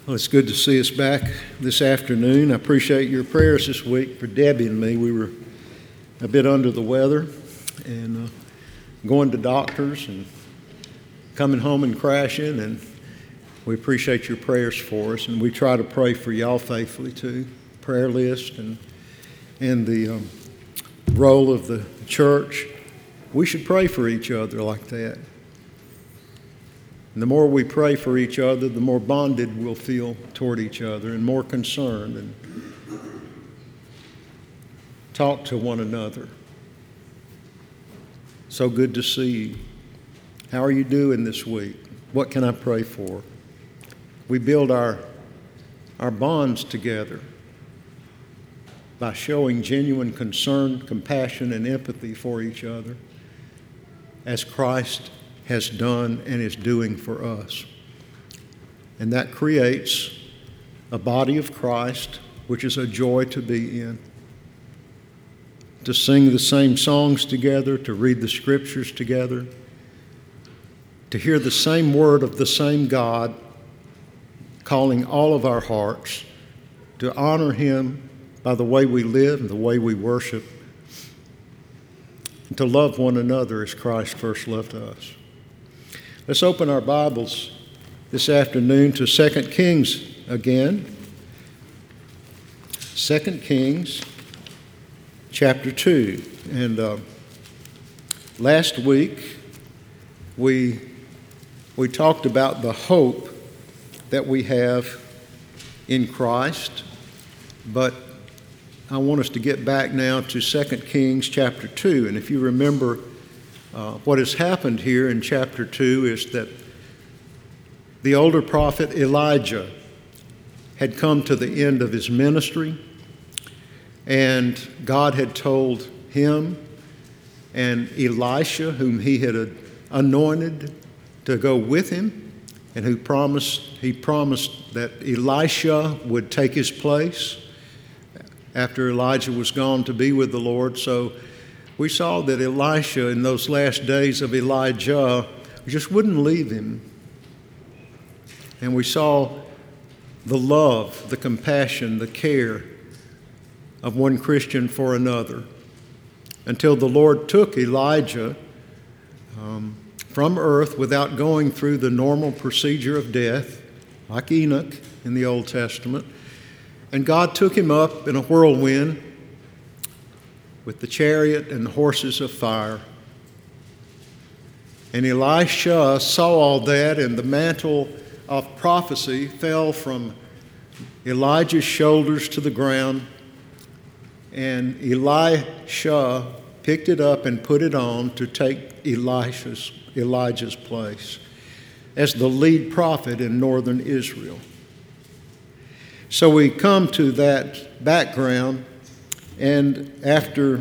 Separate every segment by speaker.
Speaker 1: Well, it's good to see us back this afternoon. I appreciate your prayers this week for Debbie and me. We were a bit under the weather and going to doctors and coming home and crashing, and we appreciate your prayers for us, and we try to pray for y'all faithfully too. Prayer list and the role of the church. We should pray for each other like that. And the more we pray for each other, the more bonded we'll feel toward each other and more concerned and talk to one another. So good to see you. How are you doing this week? What can I pray for? We build our bonds together by showing genuine concern, compassion, and empathy for each other as Christ has done and is doing for us. And that creates a body of Christ, which is a joy to be in. To sing the same songs together, to read the scriptures together, to hear the same word of the same God calling all of our hearts, to honor Him by the way we live and the way we worship, and to love one another as Christ first loved us. Let's open our Bibles this afternoon to 2 Kings again. 2 Kings chapter 2. And last week we talked about the hope that we have in Christ, but I want us to get back now to 2 Kings chapter 2. And if you remember, what has happened here in chapter 2 is that the older prophet Elijah had come to the end of his ministry, and God had told him and Elisha, whom he had anointed to go with him, and he promised that Elisha would take his place after Elijah was gone to be with the Lord. So we saw that Elisha, in those last days of Elijah, just wouldn't leave him. And we saw the love, the compassion, the care of one Christian for another, until the Lord took Elijah from earth without going through the normal procedure of death, like Enoch in the Old Testament. And God took him up in a whirlwind with the chariot and the horses of fire. And Elisha saw all that, and the mantle of prophecy fell from Elijah's shoulders to the ground, and Elisha picked it up and put it on to take Elijah's place as the lead prophet in northern Israel. So we come to that background, and after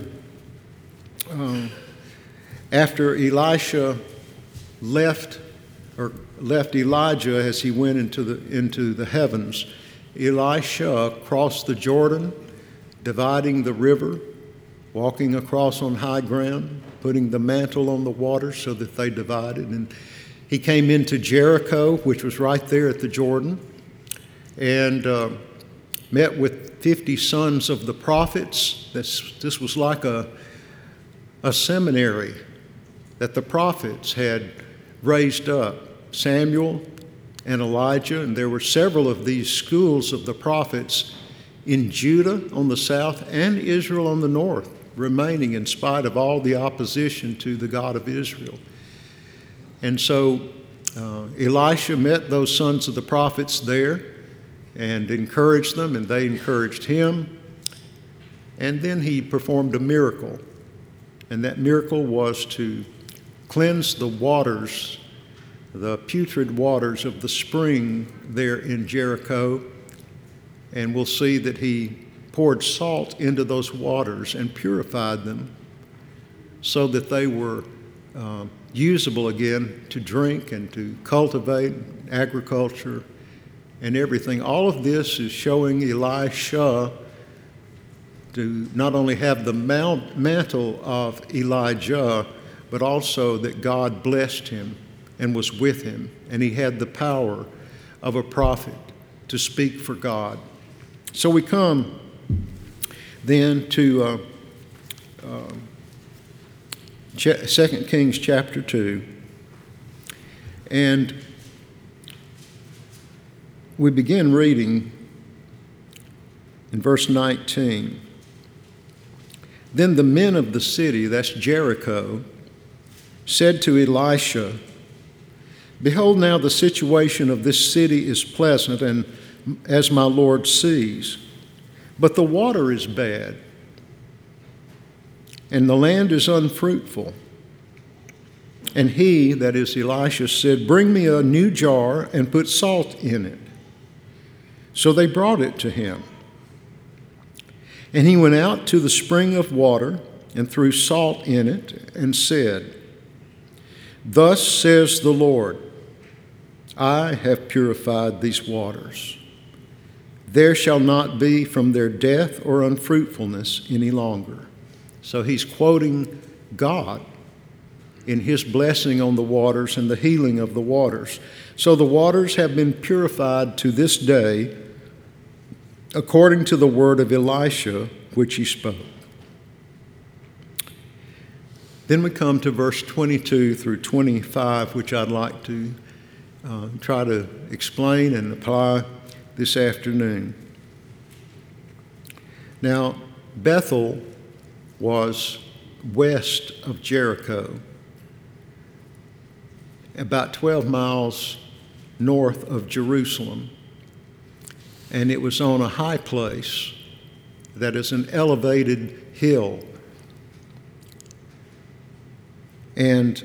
Speaker 1: Elisha left Elijah as he went into the heavens, Elisha crossed the Jordan, dividing the river, walking across on high ground, putting the mantle on the water so that they divided. And he came into Jericho, which was right there at the Jordan, and met with 50 sons of the prophets. This was like a seminary that the prophets had raised up, Samuel and Elijah, and there were several of these schools of the prophets in Judah on the south and Israel on the north, remaining in spite of all the opposition to the God of Israel. And so Elisha met those sons of the prophets there and encouraged them, and they encouraged him. And then he performed a miracle, and that miracle was to cleanse the waters, the putrid waters of the spring there in Jericho. And we'll see that he poured salt into those waters and purified them so that they were usable again to drink and to cultivate, agriculture, and everything. All of this is showing Elisha to not only have the mantle of Elijah, but also that God blessed him and was with him, and he had the power of a prophet to speak for God. So we come then to 2 Kings chapter 2, and we begin reading in verse 19. Then the men of the city, that's Jericho, said to Elisha, "Behold, now the situation of this city is pleasant, and as my Lord sees, but the water is bad, and the land is unfruitful." And he, that is Elisha, said, "Bring me a new jar and put salt in it." So they brought it to him. And he went out to the spring of water and threw salt in it and said, "Thus says the Lord, I have purified these waters. There shall not be from their death or unfruitfulness any longer." So he's quoting God in his blessing on the waters and the healing of the waters. So the waters have been purified to this day according to the word of Elisha, which he spoke. Then we come to verse 22 through 25, which I'd like to try to explain and apply this afternoon. Now, Bethel was west of Jericho, about 12 miles north of Jerusalem. And it was on a high place that is an elevated hill. And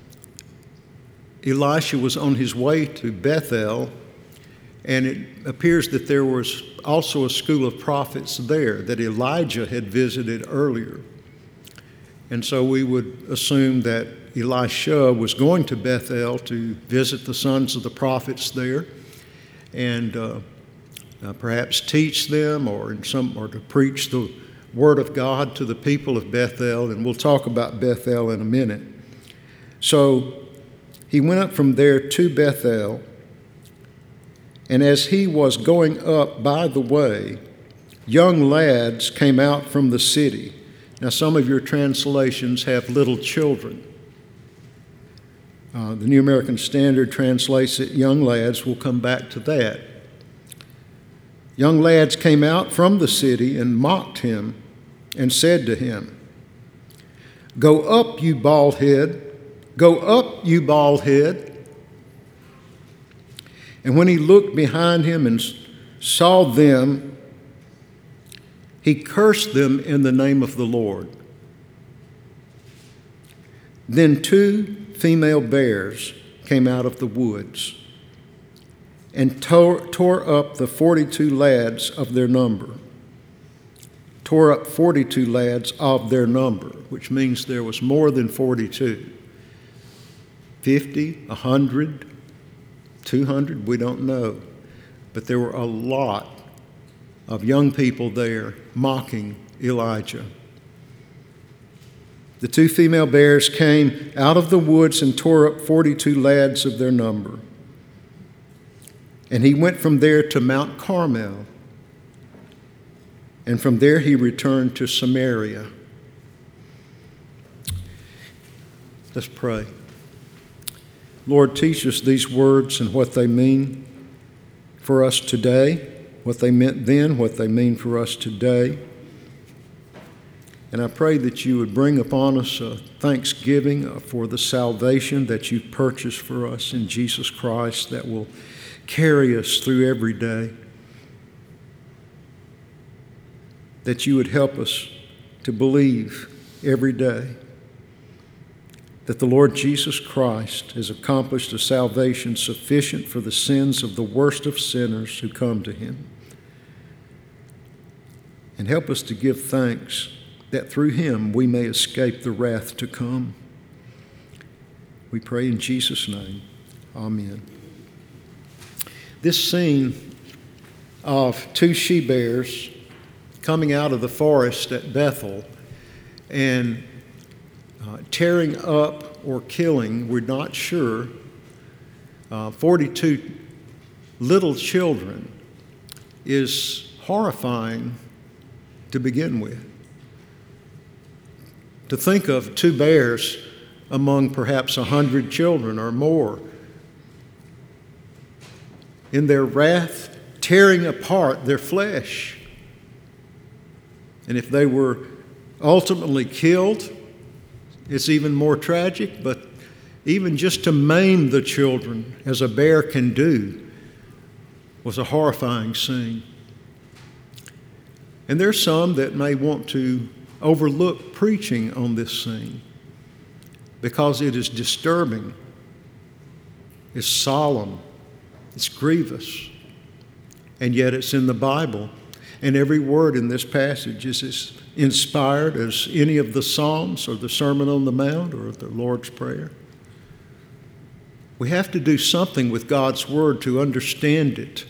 Speaker 1: Elisha was on his way to Bethel, and it appears that there was also a school of prophets there that Elijah had visited earlier. And so we would assume that Elisha was going to Bethel to visit the sons of the prophets there, and perhaps teach them or to preach the word of God to the people of Bethel, and we'll talk about Bethel in a minute. So he went up from there to Bethel, and as he was going up by the way, young lads came out from the city. Now some of your translations have little children. The New American Standard translates it young lads. We'll come back to that. Young lads came out from the city and mocked him and said to him, "Go up, you bald head! Go up, you bald head!" And when he looked behind him and saw them, he cursed them in the name of the Lord. Then 2 female bears came out of the woods and tore up the 42 lads of their number. Tore up 42 lads of their number, which means there was more than 42. 50, 100, 200, we don't know. But there were a lot of young people there mocking Elijah. The 2 female bears came out of the woods and tore up 42 lads of their number. And he went from there to Mount Carmel, and from there he returned to Samaria. Let's pray. Lord, teach us these words and what they mean for us today, what they meant then, what they mean for us today. And I pray that you would bring upon us a thanksgiving for the salvation that you purchased for us in Jesus Christ that will carry us through every day. That you would help us to believe every day that the Lord Jesus Christ has accomplished a salvation sufficient for the sins of the worst of sinners who come to him. And help us to give thanks that through him we may escape the wrath to come. We pray in Jesus' name. Amen. This scene of 2 she-bears coming out of the forest at Bethel and tearing up or killing, we're not sure, 42 little children is horrifying to begin with. To think of 2 bears among perhaps 100 children or more, in their wrath, tearing apart their flesh. And if they were ultimately killed, it's even more tragic, but even just to maim the children, as a bear can do, was a horrifying scene. And there's some that may want to overlook preaching on this scene because it is disturbing, it's solemn, it's grievous, and yet it's in the Bible. And every word in this passage is as inspired as any of the Psalms or the Sermon on the Mount or the Lord's Prayer. We have to do something with God's Word to understand it,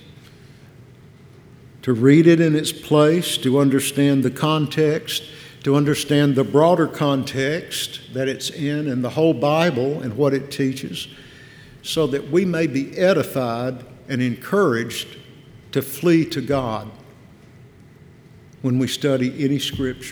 Speaker 1: to read it in its place, to understand the context, to understand the broader context that it's in and the whole Bible and what it teaches, so that we may be edified and encouraged to flee to God when we study any Scripture.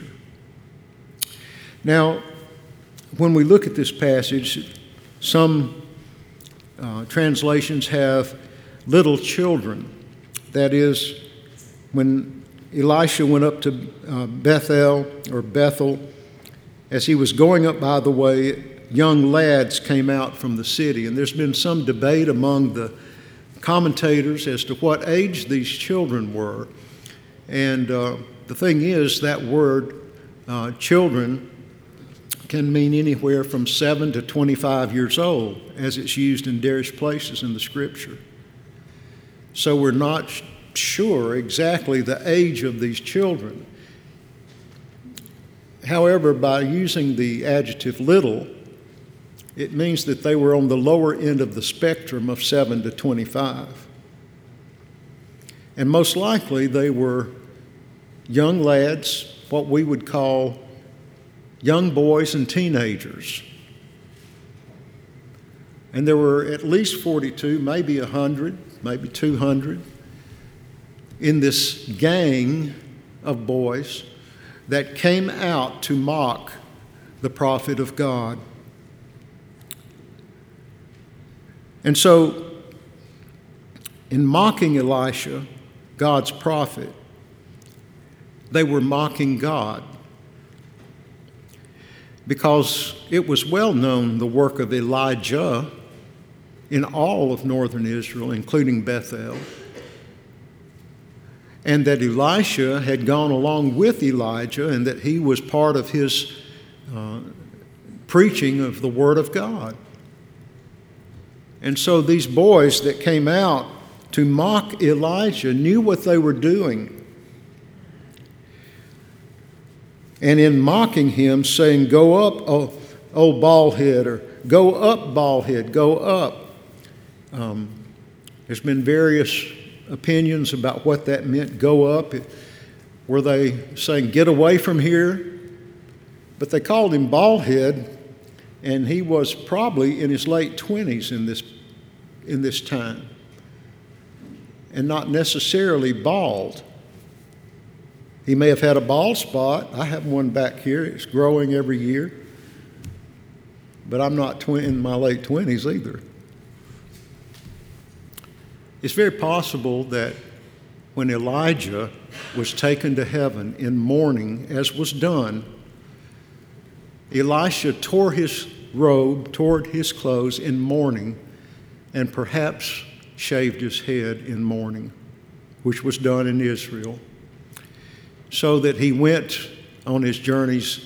Speaker 1: Now, when we look at this passage, some translations have little children. That is, when Elisha went up to Bethel, as he was going up by the way, young lads came out from the city. And there's been some debate among the commentators as to what age these children were. And the thing is, that word, children, can mean anywhere from 7 to 25 years old, as it's used in various places in the Scripture. So we're not sure exactly the age of these children. However, by using the adjective little, it means that they were on the lower end of the spectrum of 7 to 25. And most likely they were young lads, what we would call young boys and teenagers. And there were at least 42, maybe 100, maybe 200 in this gang of boys that came out to mock the prophet of God. And so, in mocking Elisha, God's prophet, they were mocking God, because it was well known, the work of Elijah in all of northern Israel, including Bethel, and that Elisha had gone along with Elijah, and that he was part of his preaching of the Word of God. And so these boys that came out to mock Elijah knew what they were doing. And in mocking him, saying, "Go up, oh bald head," or "Go up, bald head, go up." There's been various opinions about what that meant, go up. Were they saying, "Get away from here"? But they called him bald head, and he was probably in his late 20s in this time, and not necessarily bald. He may have had a bald spot. I have one back here. It's growing every year. But I'm not in my late 20s either. It's very possible that when Elijah was taken to heaven in mourning, as was done, Elisha tore his robe, tore his clothes in mourning, and perhaps shaved his head in mourning, which was done in Israel, so that he went on his journeys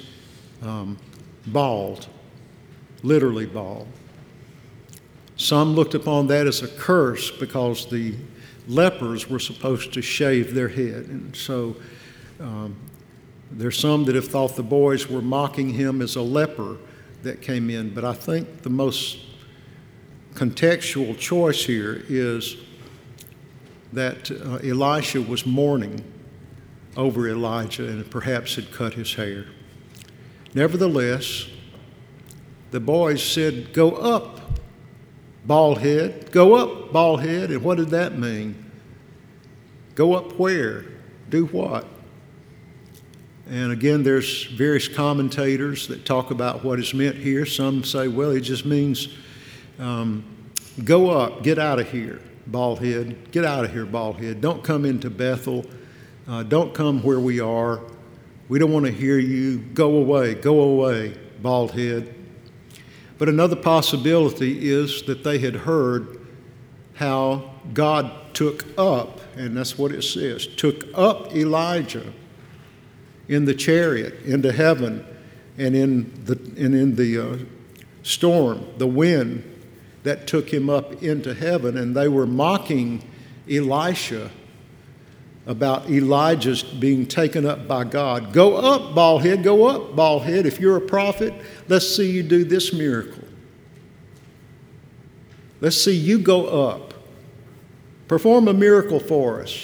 Speaker 1: bald, literally bald. Some looked upon that as a curse because the lepers were supposed to shave their head. And so there's some that have thought the boys were mocking him as a leper that came in. But I think the most contextual choice here is that Elisha was mourning over Elijah and perhaps had cut his hair. Nevertheless, the boys said, "Go up, bald head, go up, bald head." And what did that mean? Go up where? Do what? And again, there's various commentators that talk about what is meant here. Some say, well, it just means go up, get out of here, bald head. Get out of here, bald head. Don't come into Bethel. Don't come where we are. We don't want to hear you. Go away, bald head. But another possibility is that they had heard how God took up, and that's what it says, took up Elijah in the chariot into heaven, and in the storm, the wind that took him up into heaven, and they were mocking Elisha about Elijah's being taken up by God. Go up, bald head, go up, bald head. If you're a prophet, let's see you do this miracle. Let's see you go up. Perform a miracle for us.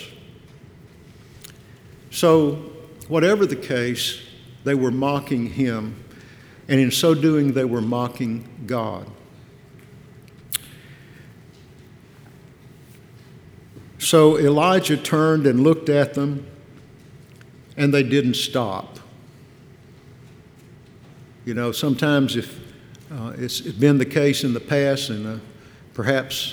Speaker 1: So, whatever the case, they were mocking him, and in so doing, they were mocking God. So Elijah turned and looked at them, and they didn't stop. You know, sometimes if it's been the case in the past, and perhaps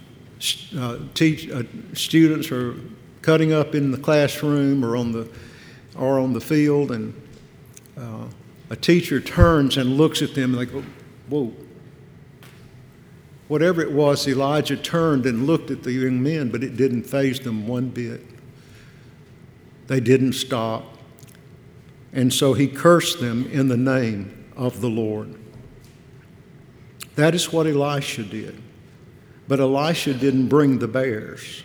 Speaker 1: students are cutting up in the classroom or on the field, and a teacher turns and looks at them, and they go, whoa. Whatever it was, Elijah turned and looked at the young men, but it didn't faze them one bit. They didn't stop. And so he cursed them in the name of the Lord. That is what Elisha did. But Elisha didn't bring the bears.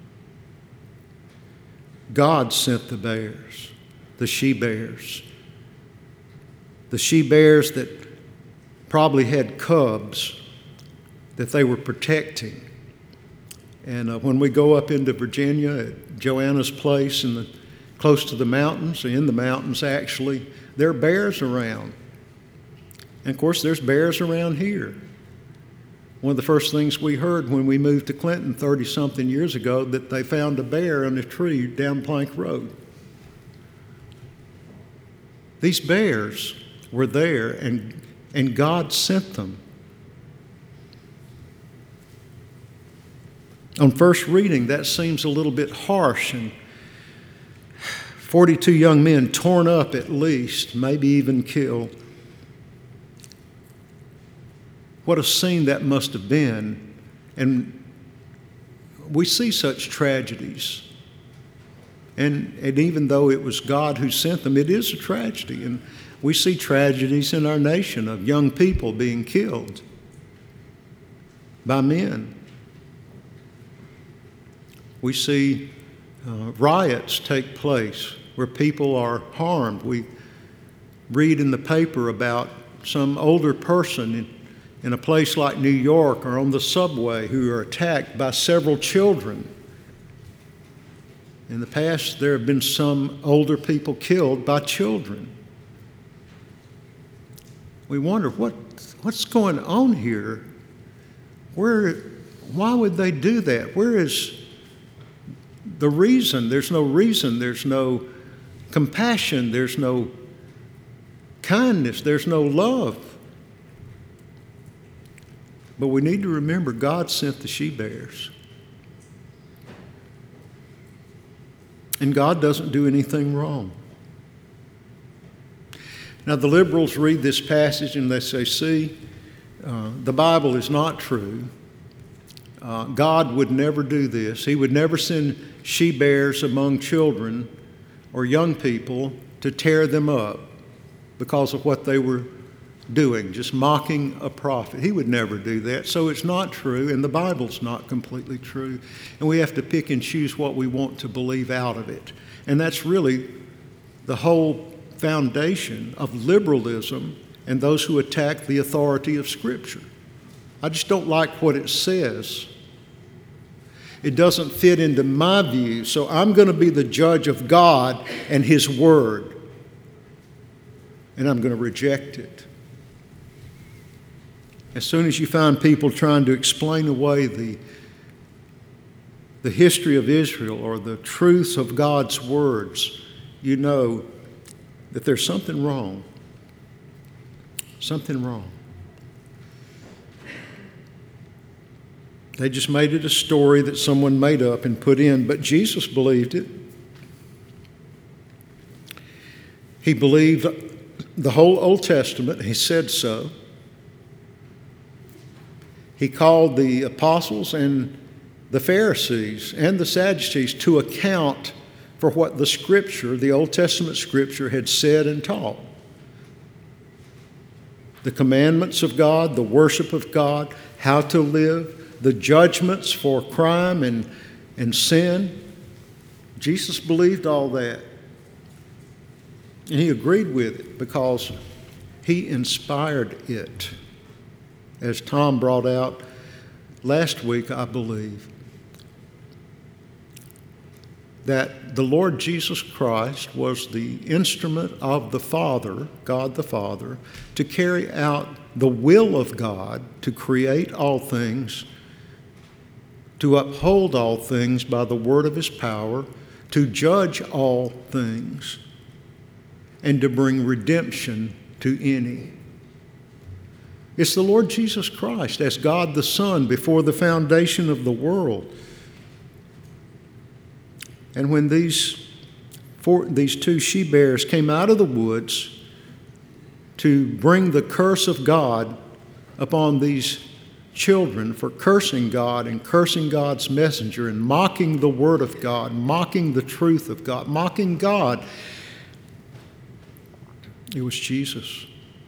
Speaker 1: God sent the bears, the she-bears. The she-bears that probably had cubs that they were protecting. And when we go up into Virginia at Joanna's place close to the mountains, in the mountains actually, there are bears around. And of course there's bears around here. One of the first things we heard when we moved to Clinton 30-something years ago, that they found a bear in a tree down Plank Road. These bears were there, and God sent them. On first reading, that seems a little bit harsh, and 42 young men torn up at least, maybe even killed. What a scene that must have been. And we see such tragedies. And even though it was God who sent them, it is a tragedy. And we see tragedies in our nation of young people being killed by men. We see riots take place where people are harmed. We read in the paper about some older person in a place like New York or on the subway who are attacked by several children. In the past, there have been some older people killed by children. We wonder what's going on here. Why would they do that? Where is the reason? There's no reason. There's no compassion. There's no kindness. There's no love. But we need to remember God sent the she-bears. And God doesn't do anything wrong. Now, the liberals read this passage and they say, see, the Bible is not true. God would never do this. He would never send she-bears among children or young people to tear them up because of what they were doing, just mocking a prophet. He would never do that. So it's not true, and the Bible's not completely true. And we have to pick and choose what we want to believe out of it. And that's really the whole foundation of liberalism and those who attack the authority of Scripture. I just don't like what it says. It doesn't fit into my view, so I'm going to be the judge of God and His Word, and I'm going to reject it. As soon as you find people trying to explain away the the history of Israel or the truths of God's words, you know that there's something wrong. Something wrong. They just made it a story that someone made up and put in, but Jesus believed it. He believed the whole Old Testament. He said so. He called the apostles and the Pharisees and the Sadducees to account for what the Scripture, the Old Testament Scripture, had said and taught. The commandments of God, the worship of God, how to live, the judgments for crime and sin. Jesus believed all that. And he agreed with it because he inspired it. As Tom brought out last week, I believe, that the Lord Jesus Christ was the instrument of the Father, God the Father, to carry out the will of God, to create all things, to uphold all things by the word of his power, to judge all things, and to bring redemption to any. It's the Lord Jesus Christ as God the Son before the foundation of the world. And when these two she-bears came out of the woods to bring the curse of God upon these children for cursing God and cursing God's messenger and mocking the word of God, mocking the truth of God, mocking God, it was Jesus.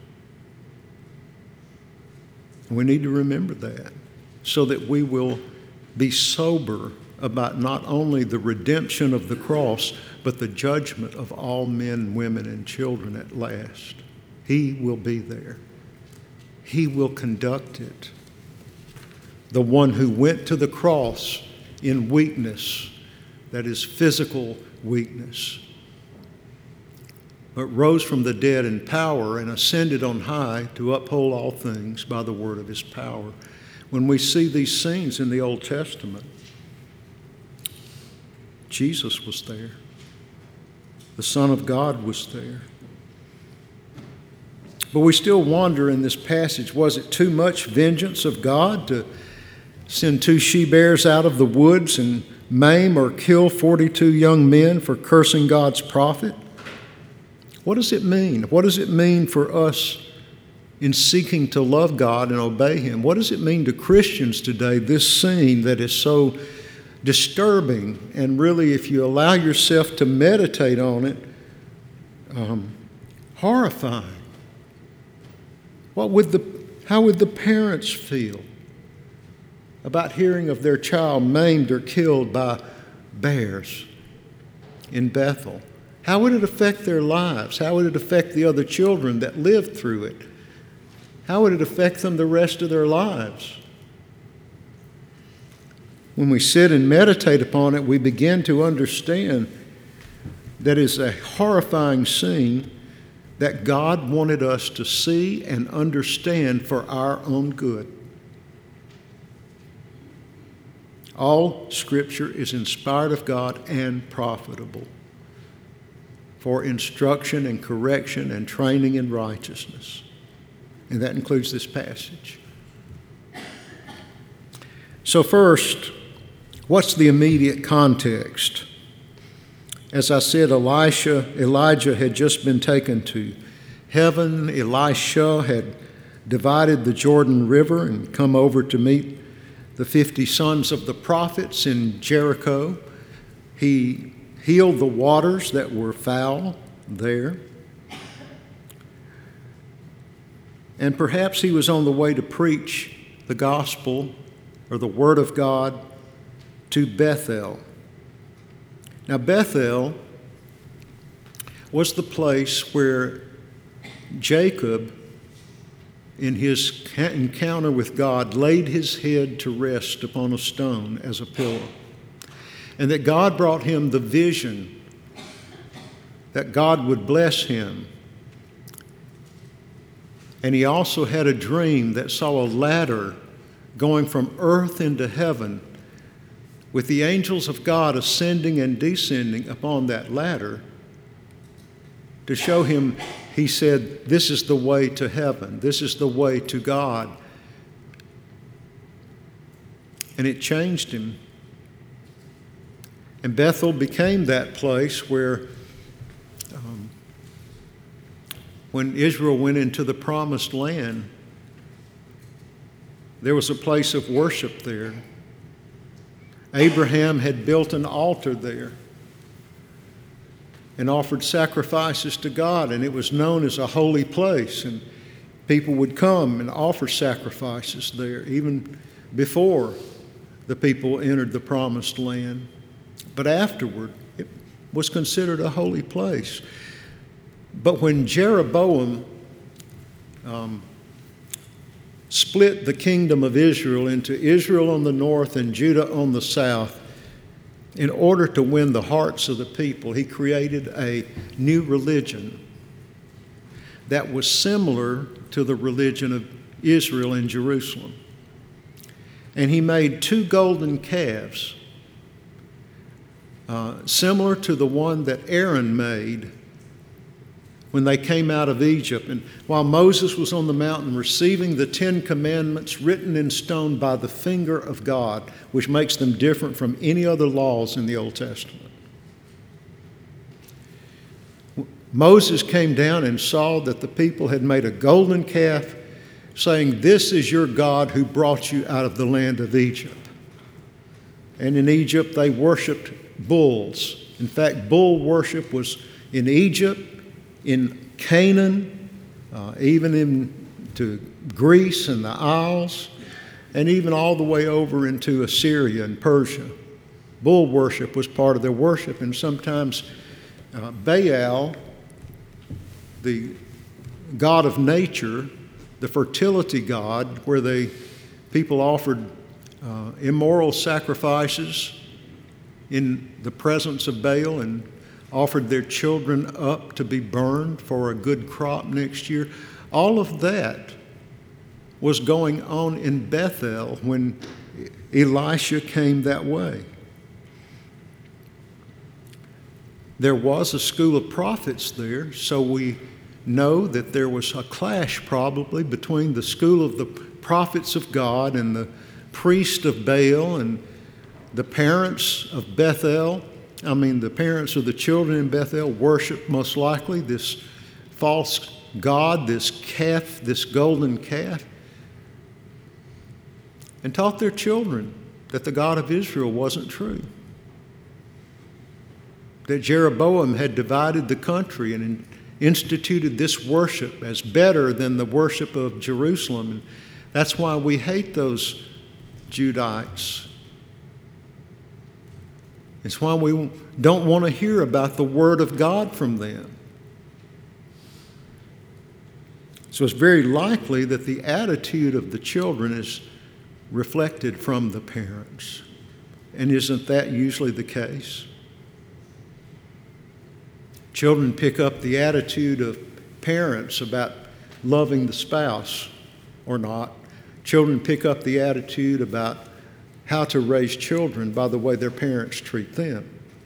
Speaker 1: We need to remember that so that we will be sober about not only the redemption of the cross, but the judgment of all men, women, and children at last. He will be there. He will conduct it. The one who went to the cross in weakness, that is physical weakness, but rose from the dead in power and ascended on high to uphold all things by the word of his power. When we see these scenes in the Old Testament, Jesus was there. The Son of God was there. But we still wonder in this passage, was it too much vengeance of God to send two she-bears out of the woods and maim or kill 42 young men for cursing God's prophet? What does it mean? What does it mean for us in seeking to love God and obey him? What does it mean to Christians today, this scene that is so disturbing and really, if you allow yourself to meditate on it, horrifying? How would the parents feel about hearing of their child maimed or killed by bears in Bethel? How would it affect their lives? How would it affect the other children that lived through it? How would it affect them the rest of their lives? When we sit and meditate upon it, we begin to understand that it's a horrifying scene that God wanted us to see and understand for our own good. All Scripture is inspired of God and profitable for instruction and correction and training in righteousness. And that includes this passage. So first, what's the immediate context? As I said, Elijah had just been taken to heaven. Elisha had divided the Jordan River and come over to meet the 50 sons of the prophets in Jericho. He healed the waters that were foul there. And perhaps he was on the way to preach the gospel or the word of God to Bethel. Now, Bethel was the place where Jacob, in his encounter with God, laid his head to rest upon a stone as a pillow. And that God brought him the vision that God would bless him. And he also had a dream that saw a ladder going from earth into heaven with the angels of God ascending and descending upon that ladder to show him, he said, this is the way to heaven. This is the way to God. And it changed him. And Bethel became that place where when Israel went into the promised land, there was a place of worship there. Abraham had built an altar there and offered sacrifices to God, and it was known as a holy place, and people would come and offer sacrifices there even before the people entered the promised land. But afterward, it was considered a holy place. But when Jeroboam split the kingdom of Israel into Israel on the north and Judah on the south, in order to win the hearts of the people, he created a new religion that was similar to the religion of Israel in Jerusalem. And he made 2 golden calves, similar to the one that Aaron made when they came out of Egypt. And while Moses was on the mountain receiving the 10 commandments written in stone by the finger of God, which makes them different from any other laws in the Old Testament. Moses came down and saw that the people had made a golden calf, saying, "This is your God who brought you out of the land of Egypt." And in Egypt they worshiped bulls. In fact, bull worship was in Egypt, in Canaan, even into Greece and the Isles, and even all the way over into Assyria and Persia. Bull worship was part of their worship, and sometimes Baal, the god of nature, the fertility god, where people offered immoral sacrifices in the presence of Baal and offered their children up to be burned for a good crop next year. All of that was going on in Bethel when Elisha came that way. There was a school of prophets there, so we know that there was a clash probably between the school of the prophets of God and the priest of Baal, and the parents of the parents of the children in Bethel worshiped most likely this false god, this calf, this golden calf, and taught their children that the God of Israel wasn't true, that Jeroboam had divided the country and instituted this worship as better than the worship of Jerusalem. And that's why we hate those Judites. It's why we don't want to hear about the Word of God from them. So it's very likely that the attitude of the children is reflected from the parents. And isn't that usually the case? Children pick up the attitude of parents about loving the spouse or not. Children pick up the attitude about how to raise children by the way their parents treat them.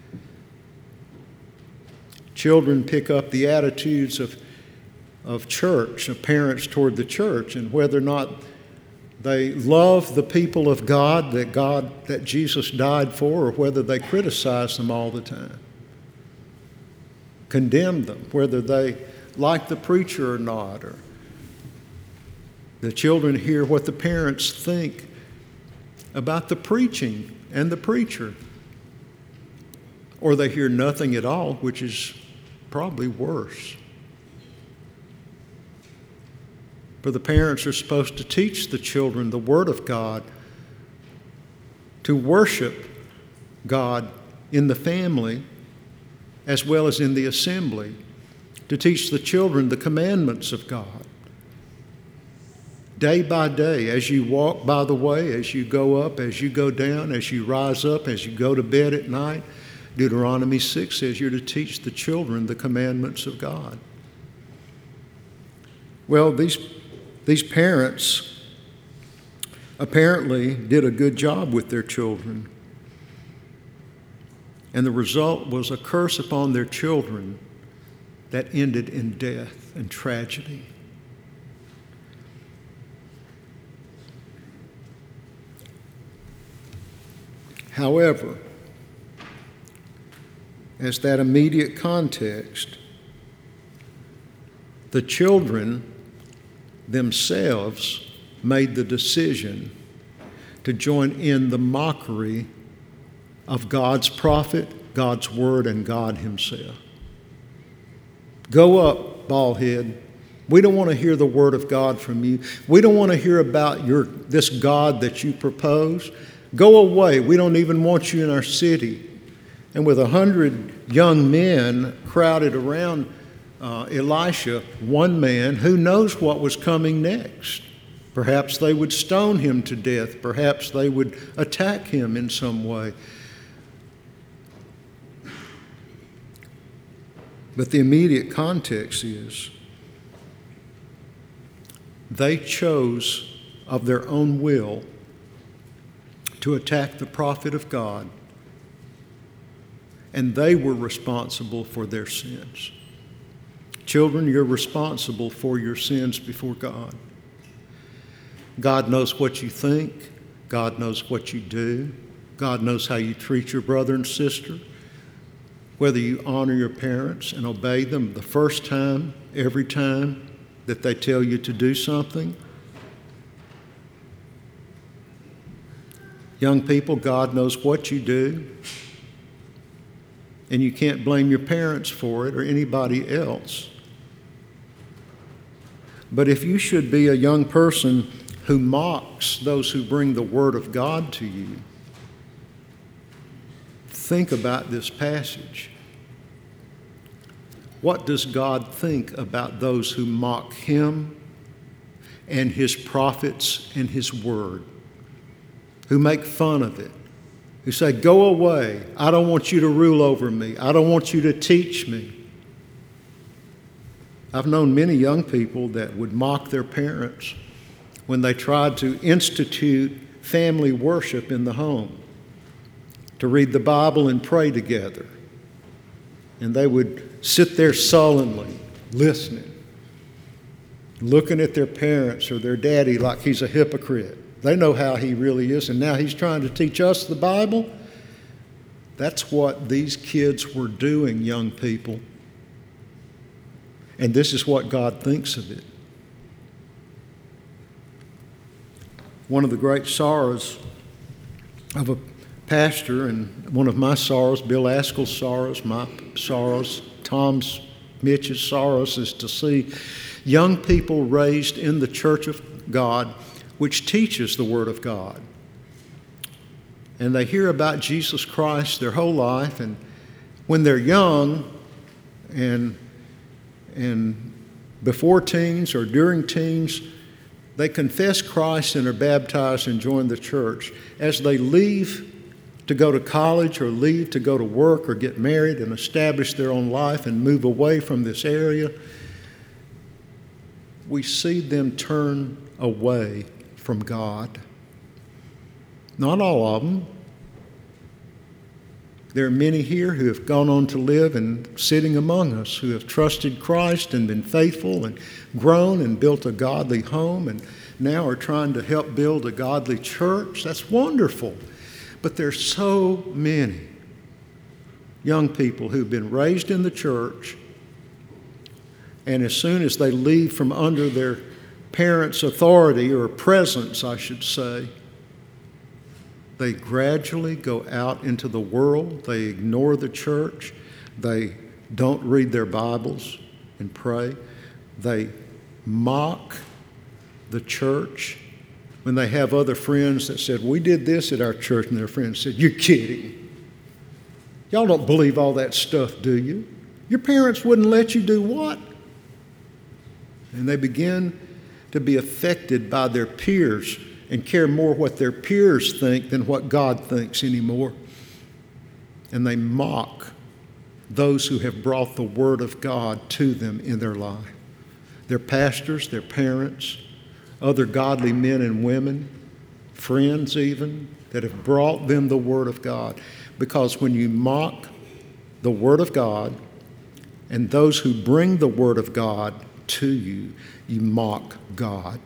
Speaker 1: Children pick up the attitudes of church, of parents toward the church, and whether or not they love the people of God that Jesus died for, or whether they criticize them all the time, condemn them, whether they like the preacher or not, or the children hear what the parents think about the preaching and the preacher, or they hear nothing at all, which is probably worse. For the parents are supposed to teach the children the Word of God, to worship God in the family as well as in the assembly, to teach the children the commandments of God. Day by day, as you walk by the way, as you go up, as you go down, as you rise up, as you go to bed at night, Deuteronomy 6 says you're to teach the children the commandments of God. Well, these parents apparently did a good job with their children. And the result was a curse upon their children that ended in death and tragedy. However, as that immediate context, the children themselves made the decision to join in the mockery of God's prophet, God's word, and God himself. Go up, baldhead. We don't want to hear the word of God from you. We don't want to hear about this God that you propose. Go away. We don't even want you in our city. And with 100 young men crowded around Elisha, one man, who knows what was coming next? Perhaps they would stone him to death. Perhaps they would attack him in some way. But the immediate context is they chose of their own will to attack the prophet of God, and they were responsible for their sins. Children, you're responsible for your sins before God. God knows what you think. God knows what you do. God knows how you treat your brother and sister. Whether you honor your parents and obey them the first time, every time that they tell you to do something. Young people, God knows what you do, and you can't blame your parents for it or anybody else. But if you should be a young person who mocks those who bring the word of God to you, think about this passage. What does God think about those who mock him and his prophets and his word, who make fun of it, who say, go away, I don't want you to rule over me, I don't want you to teach me? I've known many young people that would mock their parents when they tried to institute family worship in the home, to read the Bible and pray together. And they would sit there sullenly, listening, looking at their parents or their daddy like he's a hypocrite. They know how he really is, and now he's trying to teach us the Bible. That's what these kids were doing, young people. And this is what God thinks of it. One of the great sorrows of a pastor, and one of my sorrows, Bill Askell's sorrows, my sorrows, Mitch's sorrows, is to see young people raised in the church of God, which teaches the Word of God. And they hear about Jesus Christ their whole life, and when they're young and before teens or during teens, they confess Christ and are baptized and join the church. As they leave to go to college or leave to go to work or get married and establish their own life and move away from this area, we see them turn away from God. Not all of them. There are many here who have gone on to live and sitting among us, who have trusted Christ and been faithful and grown and built a godly home and now are trying to help build a godly church. That's wonderful. But there's so many young people who've been raised in the church, and as soon as they leave from under their parents' authority or presence, I should say, they gradually go out into the world. They ignore the church. They don't read their Bibles and pray. They mock the church. When they have other friends that said, we did this at our church, and their friends said, you're kidding. Y'all don't believe all that stuff, do you? Your parents wouldn't let you do what? And they begin to be affected by their peers and care more what their peers think than what God thinks anymore. And they mock those who have brought the Word of God to them in their life. Their pastors, their parents, other godly men and women, friends even, that have brought them the Word of God. Because when you mock the Word of God and those who bring the Word of God to you, you mock God.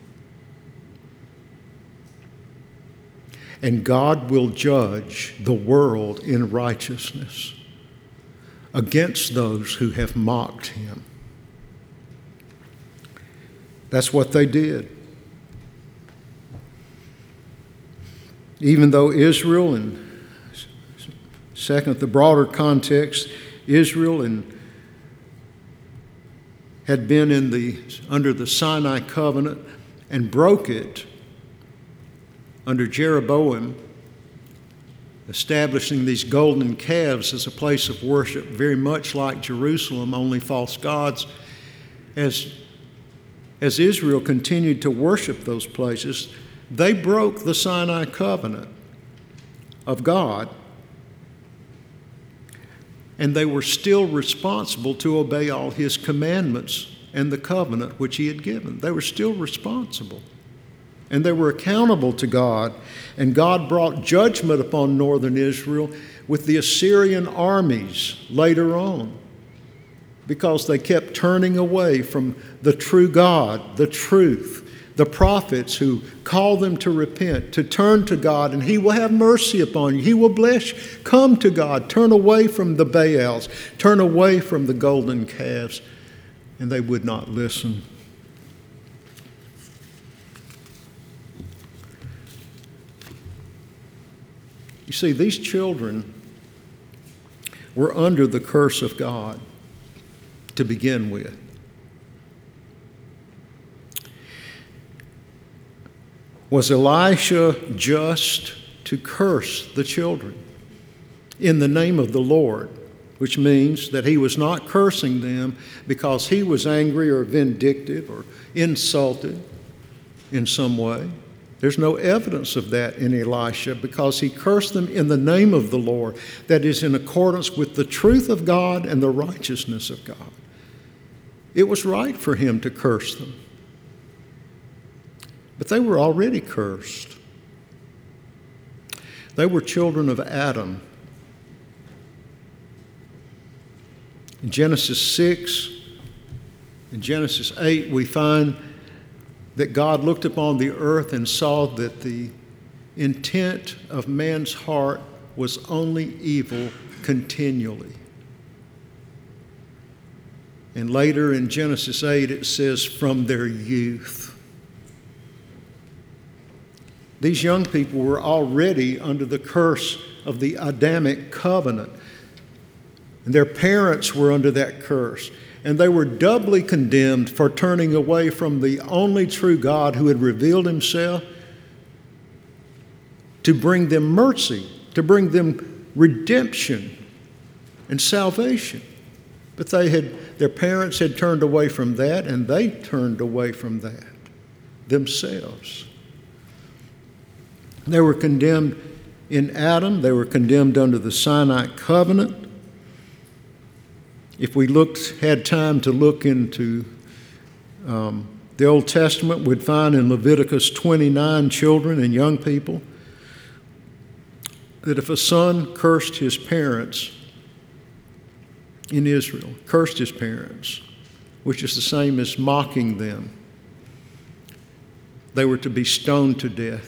Speaker 1: And God will judge the world in righteousness against those who have mocked him. That's what they did. Even though Israel, and second, the broader context, Israel had been under the Sinai covenant and broke it under Jeroboam, establishing these golden calves as a place of worship, very much like Jerusalem, only false gods. As Israel continued to worship those places, they broke the Sinai covenant of God, and they were still responsible to obey all his commandments and the covenant which he had given. They were still responsible. And they were accountable to God. And God brought judgment upon northern Israel with the Assyrian armies later on, because they kept turning away from the true God, the truth, the prophets who call them to repent, to turn to God, and he will have mercy upon you. He will bless you. Come to God. Turn away from the Baals. Turn away from the golden calves. And they would not listen. You see, these children were under the curse of God to begin with. Was Elisha just to curse the children in the name of the Lord, which means that he was not cursing them because he was angry or vindictive or insulted in some way? There's no evidence of that in Elisha, because he cursed them in the name of the Lord, that is in accordance with the truth of God and the righteousness of God. It was right for him to curse them. But they were already cursed. They were children of Adam. In Genesis 6 and Genesis 8, we find that God looked upon the earth and saw that the intent of man's heart was only evil continually. And later in Genesis 8, it says, from their youth. These young people were already under the curse of the Adamic covenant. And their parents were under that curse. And they were doubly condemned for turning away from the only true God who had revealed himself to bring them mercy, to bring them redemption and salvation. But their parents had turned away from that, and they turned away from that themselves. They were condemned in Adam. They were condemned under the Sinai covenant. If we had time to look into the Old Testament, we'd find in Leviticus 29, children and young people, that if a son cursed his parents in Israel, cursed his parents, which is the same as mocking them, they were to be stoned to death.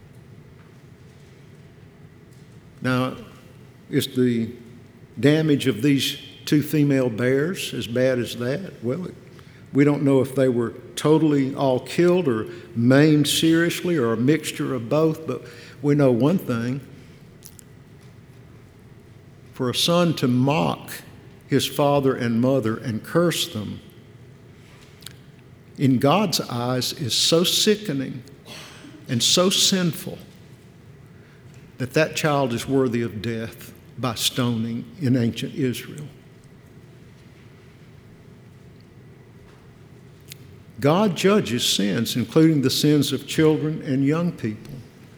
Speaker 1: Now, is the damage of these two female bears as bad as that? Well, we don't know if they were totally all killed or maimed seriously or a mixture of both, but we know one thing. For a son to mock his father and mother and curse them, in God's eyes, is so sickening and so sinful that that child is worthy of death by stoning in ancient Israel. God judges sins, including the sins of children and young people.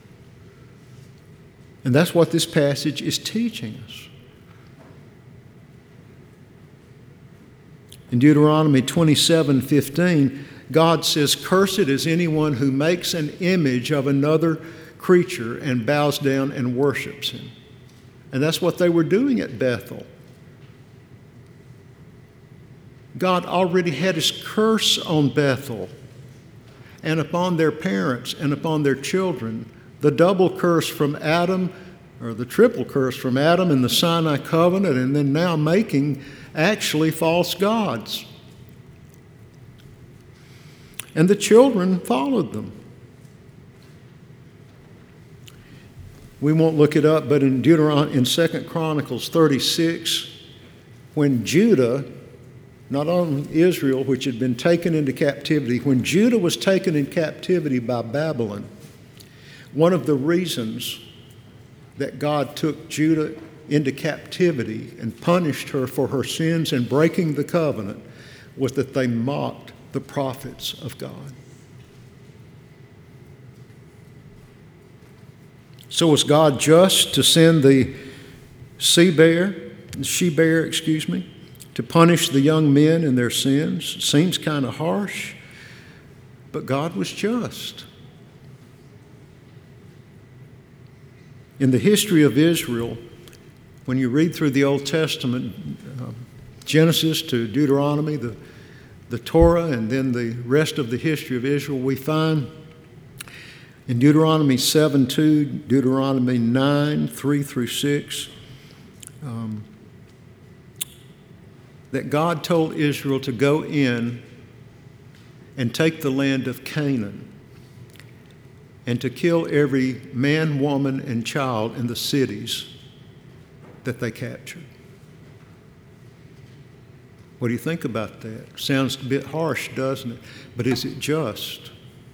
Speaker 1: And that's what this passage is teaching us. In Deuteronomy 27:15, God says, "Cursed is anyone who makes an image of another creature and bows down and worships him." And that's what they were doing at Bethel. God already had his curse on Bethel and upon their parents and upon their children. The double curse from Adam, or the triple curse from Adam and the Sinai covenant, and then now making actually false gods. And the children followed them. We won't look it up, but in 2 Chronicles 36, when Judah, not only Israel, which had been taken into captivity, when Judah was taken in captivity by Babylon, one of the reasons that God took Judah into captivity and punished her for her sins and breaking the covenant was that they mocked the prophets of God. So was God just to send the she-bear, to punish the young men in their sins? Seems kind of harsh, but God was just. In the history of Israel, when you read through the Old Testament, Genesis to Deuteronomy, the Torah, and then the rest of the history of Israel, we find in Deuteronomy 7:2, Deuteronomy 9:3-6, that God told Israel to go in and take the land of Canaan and to kill every man, woman, and child in the cities that they captured. What do you think about that? Sounds a bit harsh, doesn't it? But is it just?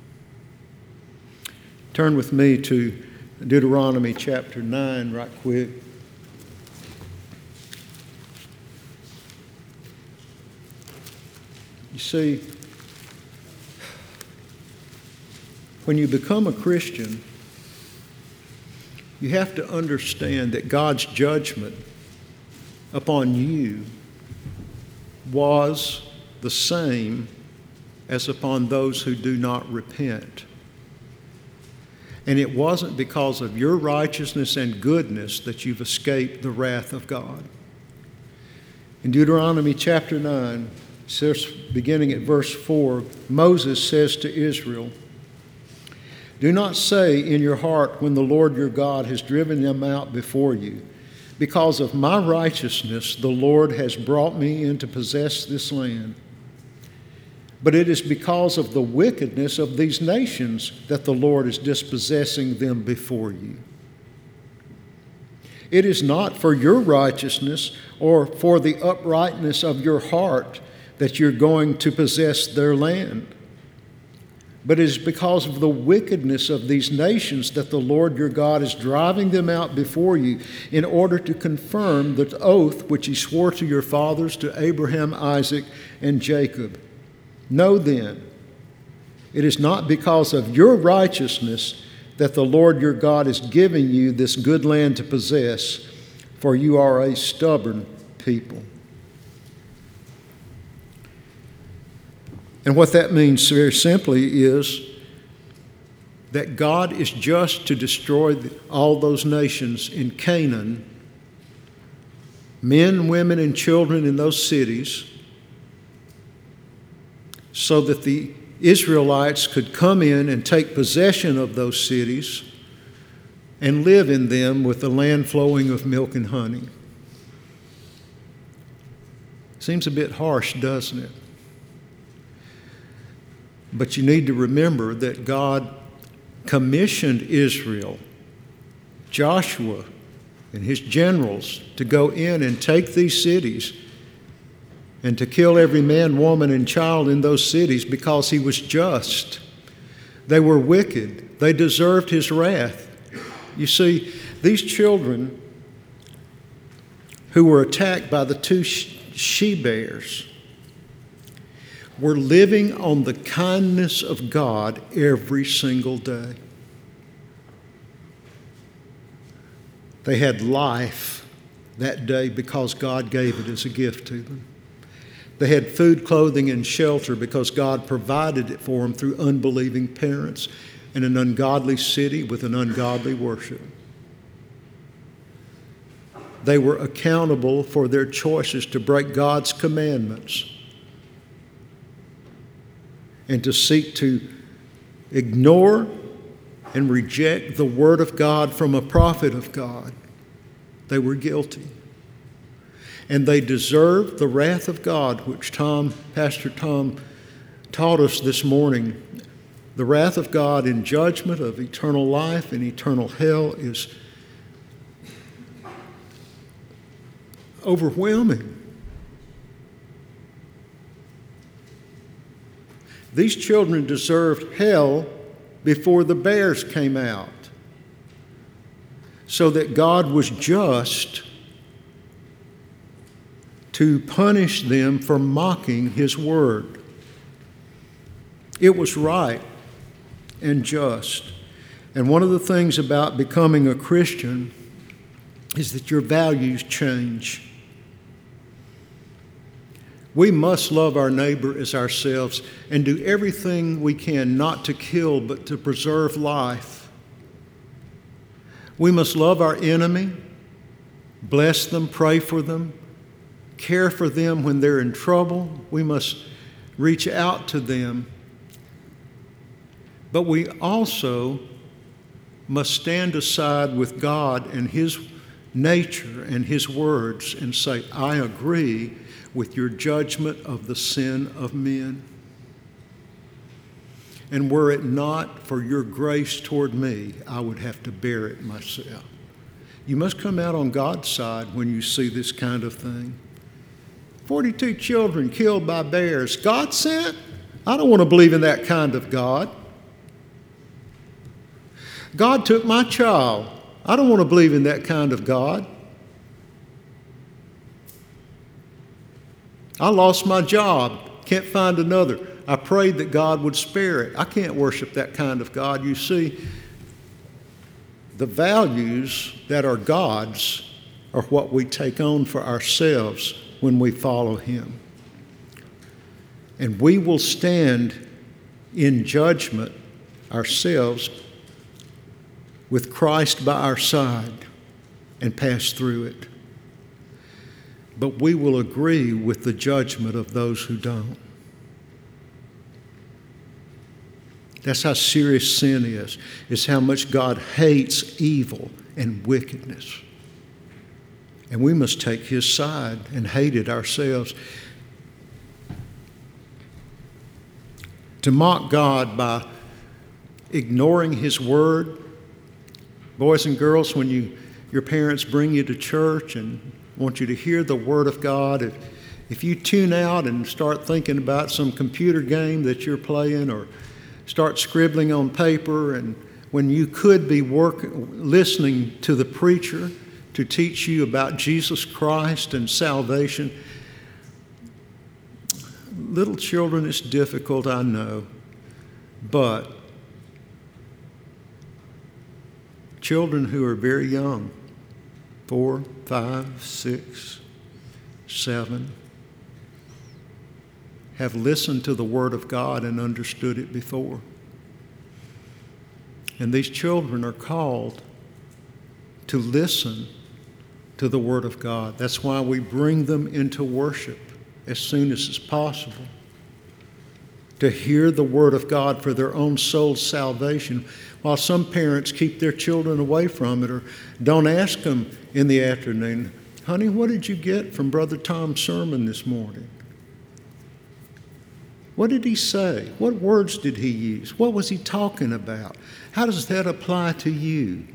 Speaker 1: Turn with me to Deuteronomy chapter 9 right quick. You see, when you become a Christian, you have to understand that God's judgment upon you was the same as upon those who do not repent. And it wasn't because of your righteousness and goodness that you've escaped the wrath of God. In Deuteronomy chapter 9, beginning at verse 4, Moses says to Israel, "Do not say in your heart when the Lord your God has driven them out before you, because of my righteousness the Lord has brought me in to possess this land. But it is because of the wickedness of these nations that the Lord is dispossessing them before you. It is not for your righteousness or for the uprightness of your heart that you're going to possess their land. But it is because of the wickedness of these nations that the Lord your God is driving them out before you in order to confirm the oath which he swore to your fathers, to Abraham, Isaac, and Jacob. Know then, it is not because of your righteousness that the Lord your God is giving you this good land to possess, for you are a stubborn people." And what that means very simply is that God is just to destroy all those nations in Canaan, men, women, and children in those cities, so that the Israelites could come in and take possession of those cities and live in them with the land flowing with milk and honey. Seems a bit harsh, doesn't it? But you need to remember that God commissioned Israel, Joshua and his generals, to go in and take these cities and to kill every man, woman, and child in those cities because he was just. They were wicked. They deserved his wrath. You see, these children who were attacked by the two she-bears were living on the kindness of God every single day. They had life that day because God gave it as a gift to them. They had food, clothing, and shelter because God provided it for them through unbelieving parents in an ungodly city with an ungodly worship. They were accountable for their choices to break God's commandments and to seek to ignore and reject the word of God from a prophet of God. They were guilty. And they deserved the wrath of God, which Pastor Tom taught us this morning. The wrath of God in judgment of eternal life and eternal hell is overwhelming. These children deserved hell before the bears came out, so that God was just to punish them for mocking His word. It was right and just. And one of the things about becoming a Christian is that your values change. We must love our neighbor as ourselves and do everything we can not to kill but to preserve life. We must love our enemy, bless them, pray for them, care for them when they're in trouble. We must reach out to them. But we also must stand aside with God and His nature and His words and say, I agree with your judgment of the sin of men. And were it not for your grace toward me, I would have to bear it myself. You must come out on God's side when you see this kind of thing. 42 children killed by bears. God sent? I don't want to believe in that kind of God. God took my child. I don't want to believe in that kind of God. I lost my job, can't find another. I prayed that God would spare it. I can't worship that kind of God. You see, the values that are God's are what we take on for ourselves when we follow Him. And we will stand in judgment ourselves with Christ by our side and pass through it. But we will agree with the judgment of those who don't. That's how serious sin is. It's how much God hates evil and wickedness. And we must take His side and hate it ourselves. To mock God by ignoring His word. Boys and girls, when your parents bring you to church and want you to hear the word of God, if you tune out and start thinking about some computer game that you're playing or start scribbling on paper, and when you could be listening to the preacher to teach you about Jesus Christ and salvation. Little children, it's difficult, I know, but children who are very young, 4, 5, 6, 7, have listened to the Word of God and understood it before. And these children are called to listen to the Word of God. That's why we bring them into worship as soon as it's possible, to hear the Word of God for their own soul's salvation, while some parents keep their children away from it or don't ask them in the afternoon, honey, what did you get from Brother Tom's sermon this morning? What did he say? What words did he use? What was he talking about? How does that apply to you?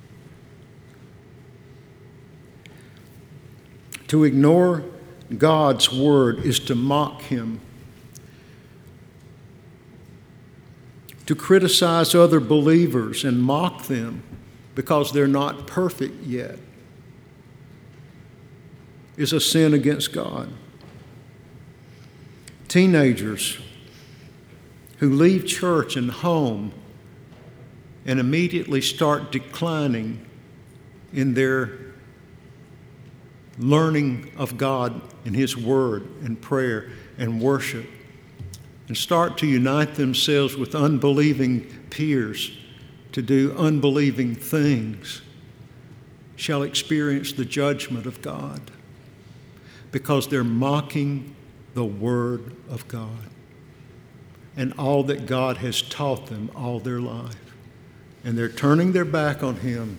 Speaker 1: To ignore God's word is to mock Him. To criticize other believers and mock them because they're not perfect yet is a sin against God. Teenagers who leave church and home and immediately start declining in their learning of God and His Word and prayer and worship, and start to unite themselves with unbelieving peers to do unbelieving things. shall experience the judgment of God because they're mocking the Word of God and all that God has taught them all their life. And they're turning their back on Him,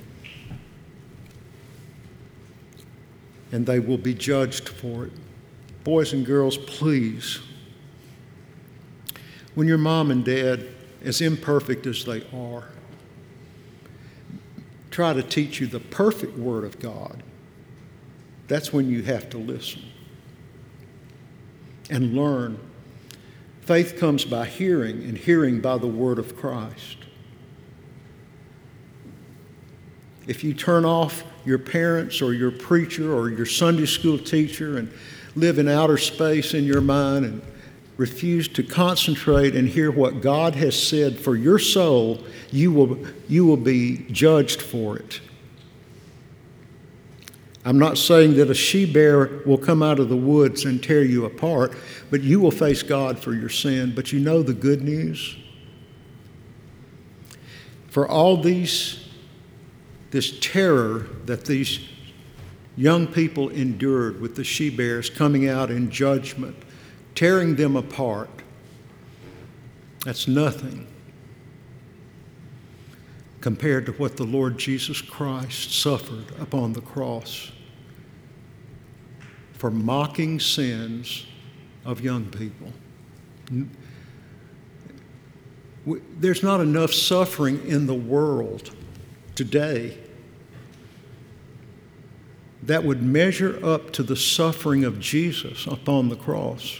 Speaker 1: and they will be judged for it. Boys and girls, please, when your mom and dad, as imperfect as they are, try to teach you the perfect Word of God, that's when you have to listen and learn. Faith comes by hearing, and hearing by the Word of Christ. If you turn off your parents or your preacher or your Sunday school teacher and live in outer space in your mind and refuse to concentrate and hear what God has said for your soul, you will be judged for it. I'm not saying that a she-bear will come out of the woods and tear you apart, but you will face God for your sin. But you know the good news? For all this terror that these young people endured with the she-bears coming out in judgment, tearing them apart, that's nothing compared to what the Lord Jesus Christ suffered upon the cross for mocking sins of young people. There's not enough suffering in the world today that would measure up to the suffering of Jesus upon the cross.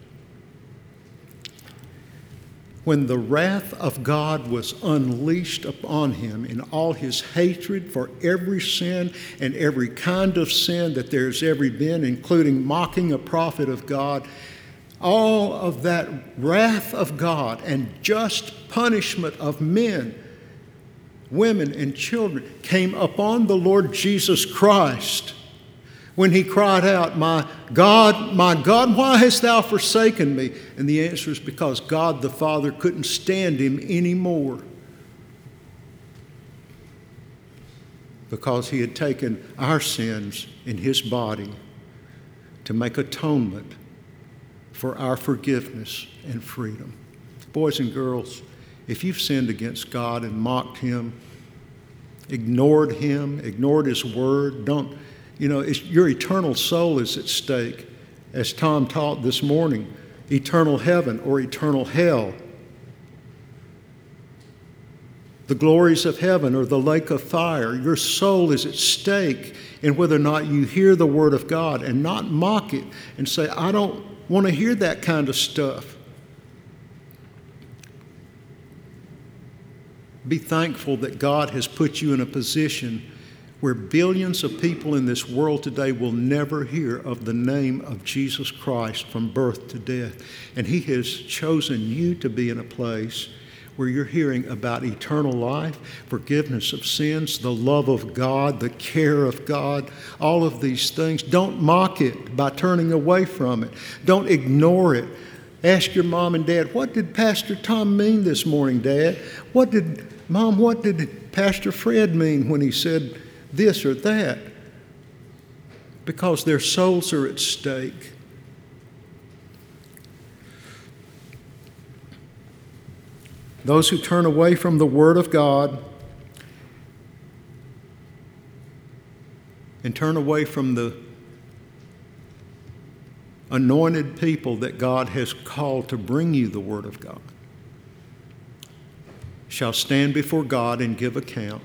Speaker 1: When the wrath of God was unleashed upon him in all his hatred for every sin and every kind of sin that there's ever been, including mocking a prophet of God, all of that wrath of God and just punishment of men, women, and children came upon the Lord Jesus Christ when he cried out, my God, why hast thou forsaken me?" And the answer is because God the Father couldn't stand him anymore, because he had taken our sins in his body to make atonement for our forgiveness and freedom. Boys and girls, if you've sinned against God and mocked him, ignored his word, your eternal soul is at stake. As Tom taught this morning, eternal heaven or eternal hell. The glories of heaven or the lake of fire. Your soul is at stake in whether or not you hear the word of God and not mock it and say, "I don't want to hear that kind of stuff." Be thankful that God has put you in a position where billions of people in this world today will never hear of the name of Jesus Christ from birth to death. And he has chosen you to be in a place where you're hearing about eternal life, forgiveness of sins, the love of God, the care of God, all of these things. Don't mock it by turning away from it. Don't ignore it. Ask your mom and dad, "What did Pastor Tom mean this morning, Dad? What did Pastor Fred mean when he said this or that?" Because their souls are at stake. Those who turn away from the Word of God and turn away from the anointed people that God has called to bring you the Word of God shall stand before God and give account.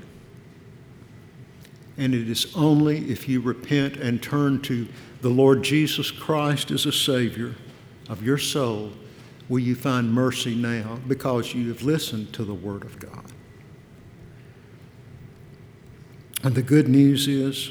Speaker 1: And it is only if you repent and turn to the Lord Jesus Christ as a Savior of your soul will you find mercy now, because you have listened to the Word of God. And the good news is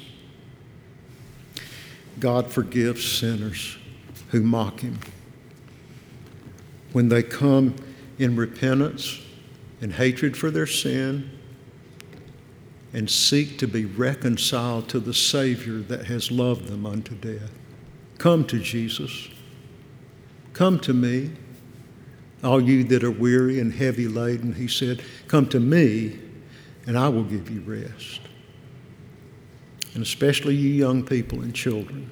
Speaker 1: God forgives sinners who mock him. When they come in repentance and hatred for their sin and seek to be reconciled to the Savior that has loved them unto death. Come to Jesus. Come to me, all you that are weary and heavy laden. He said, "Come to me, and I will give you rest." and especially you young people and children,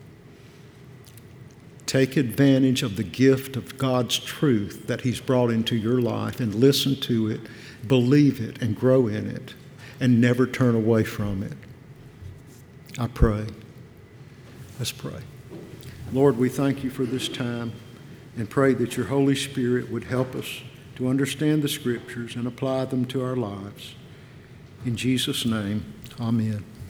Speaker 1: take advantage of the gift of God's truth that He's brought into your life and listen to it, believe it, and grow in it, and never turn away from it. I pray. Let's pray. Lord, we thank you for this time and pray that your Holy Spirit would help us to understand the Scriptures and apply them to our lives. In Jesus' name, amen.